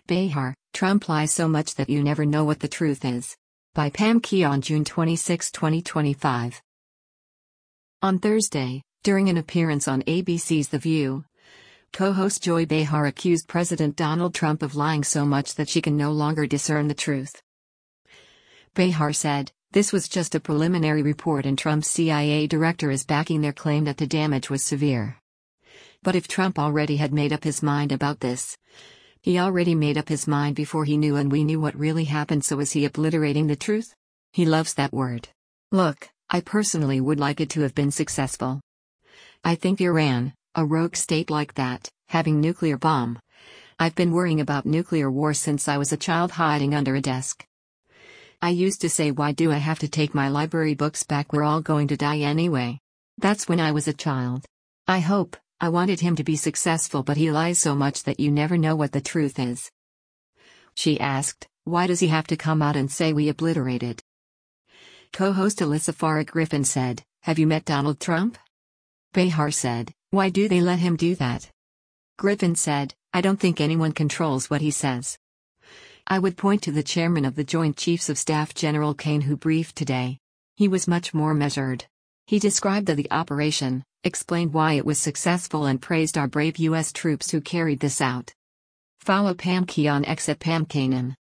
Behar, Trump lies so much that you never know what the truth is. By Pam Keon, June 26, 2025. On Thursday, during an appearance on ABC's The View, co-host Joy Behar accused President Donald Trump of lying so much that she can no longer discern the truth. Behar said, "This was just a preliminary report and Trump's CIA director is backing their claim that the damage was severe. But if Trump already had made up his mind about this, he already made up his mind before he knew and we knew what really happened, so is he obliterating the truth? He loves that word. Look, I personally would like it to have been successful. I think Iran, a rogue state like that, having nuclear bomb. I've been worrying about nuclear war since I was a child hiding under a desk. I used to say, why do I have to take my library books back? We're all going to die anyway. That's when I was a child. I wanted him to be successful, but he lies so much that you never know what the truth is." She asked, "Why does he have to come out and say we obliterated?" Co-host Alyssa Farah Griffin said, "Have you met Donald Trump?" Behar said, "Why do they let him do that?" Griffin said, "I don't think anyone controls what he says. I would point to the chairman of the Joint Chiefs of Staff, General Kane, who briefed today. He was much more measured. He described the operation, explained why it was successful, and praised our brave U.S. troops who carried this out." Follow Pam Keon X at Pam Kanan.